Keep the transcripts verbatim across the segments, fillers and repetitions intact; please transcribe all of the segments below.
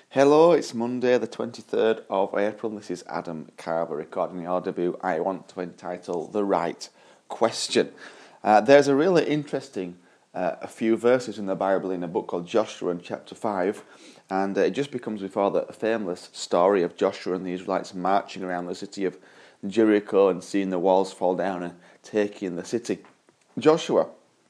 Hello, it's Monday the twenty-third of April. This is Adam Carver recording the audio I want to entitle The Right Question. Uh, there's a really interesting uh, a few verses in the Bible in a book called Joshua in chapter five, and uh, it just becomes before the famous story of Joshua and the Israelites marching around the city of Jericho and seeing the walls fall down and taking the city. Joshua,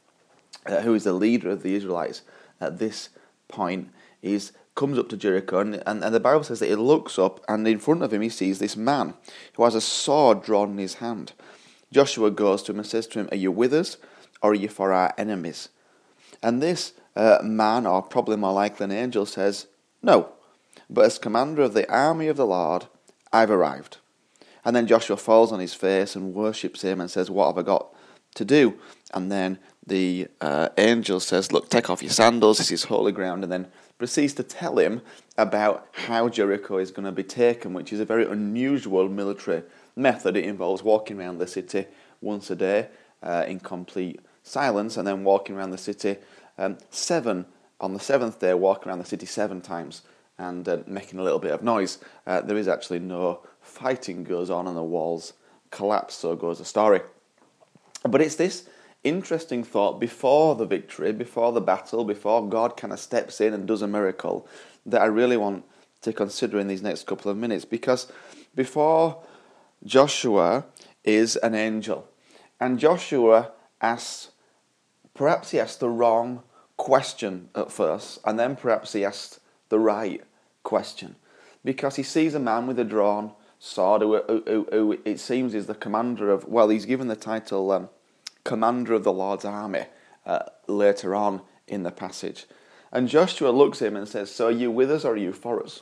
uh, who is the leader of the Israelites at this point, is comes up to Jericho, and, and, and the Bible says that he looks up, and in front of him he sees this man who has a sword drawn in his hand. Joshua goes to him and says to him, "Are you with us, or are you for our enemies?" And this uh, man, or probably more likely an angel, says, "No, but as commander of the army of the Lord, I've arrived." And then Joshua falls on his face and worships him and says, "What have I got to do?" And then the uh, angel says, "Look, take off your sandals, this is holy ground," and then proceeds to tell him about how Jericho is going to be taken, which is a very unusual military method. It involves walking around the city once a day uh, in complete silence, and then walking around the city um, seven, on the seventh day, walking around the city seven times and uh, making a little bit of noise. Uh, there is actually no fighting goes on and the walls collapse, so goes the story. But it's this interesting thought before the victory, before the battle, before God kind of steps in and does a miracle, that I really want to consider in these next couple of minutes. Because before Joshua is an angel, and Joshua asks, perhaps he asked the wrong question at first, and then perhaps he asked the right question, because he sees a man with a drawn sword who, who, who, who it seems is the commander of, well, he's given the title um, commander of the Lord's army uh, later on in the passage. And Joshua looks at him and says, "So are you with us or are you for us?"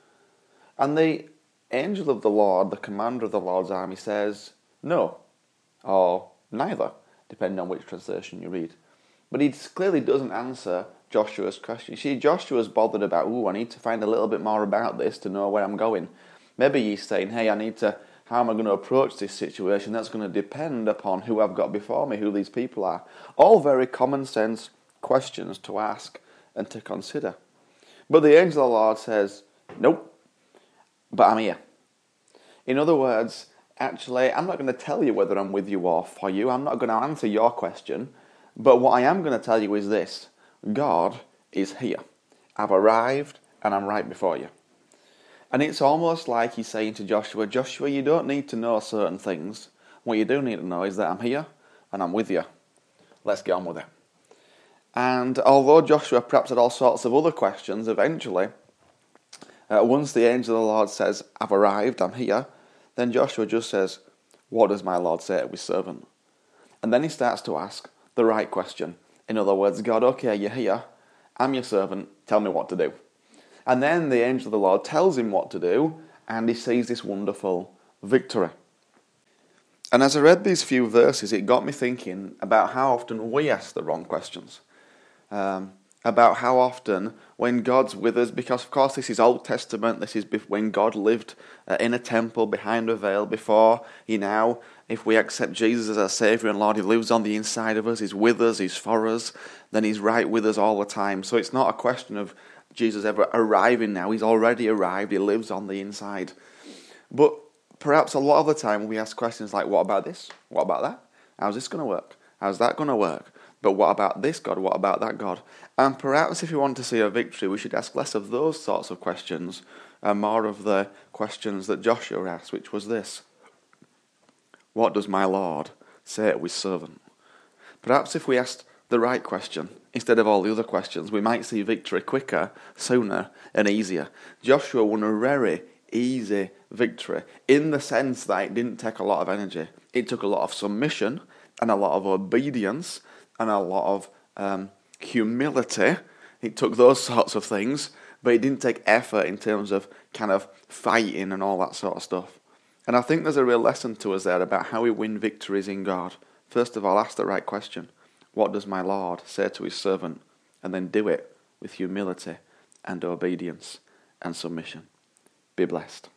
And the angel of the Lord, the commander of the Lord's army, says, "No," or "neither," depending on which translation you read. But he clearly doesn't answer Joshua's question. You see, Joshua's bothered about, "Ooh, I need to find a little bit more about this to know where I'm going." Maybe he's saying, "Hey, I need to, how am I going to approach this situation? That's going to depend upon who I've got before me, who these people are." All very common sense questions to ask and to consider. But the angel of the Lord says, "Nope, but I'm here." In other words, actually, I'm not going to tell you whether I'm with you or for you. I'm not going to answer your question. But what I am going to tell you is this: God is here. I've arrived and I'm right before you. And it's almost like he's saying to Joshua, "Joshua, you don't need to know certain things. What you do need to know is that I'm here and I'm with you. Let's get on with it." And although Joshua perhaps had all sorts of other questions, eventually, uh, once the angel of the Lord says, "I've arrived, I'm here," then Joshua just says, "What does my Lord say to his servant?" And then he starts to ask the right question. In other words, "God, okay, you're here. I'm your servant. Tell me what to do." And then the angel of the Lord tells him what to do, and he sees this wonderful victory. And as I read these few verses, it got me thinking about how often we ask the wrong questions. Um, about how often, when God's with us, because of course this is Old Testament, this is when God lived uh, in a temple behind a veil, before he now, if we accept Jesus as our Saviour and Lord, he lives on the inside of us, he's with us, he's for us, then he's right with us all the time. So it's not a question of Jesus ever arriving now. He's already arrived. He lives on the inside. But perhaps a lot of the time we ask questions like, what about this? What about that? How's this going to work? How's that going to work? But what about this God? What about that God? And perhaps if we want to see a victory, we should ask less of those sorts of questions and more of the questions that Joshua asked, which was this: what does my Lord say to his servant? Perhaps if we asked the right question instead of all the other questions, we might see victory quicker, sooner, and easier. Joshua won a very easy victory in the sense that it didn't take a lot of energy. It took a lot of submission and a lot of obedience and a lot of um, humility. It took those sorts of things, but it didn't take effort in terms of kind of fighting and all that sort of stuff. And I think there's a real lesson to us there about how we win victories in God. First of all, ask the right question. What does my Lord say to his servant? And then do it with humility and obedience and submission. Be blessed.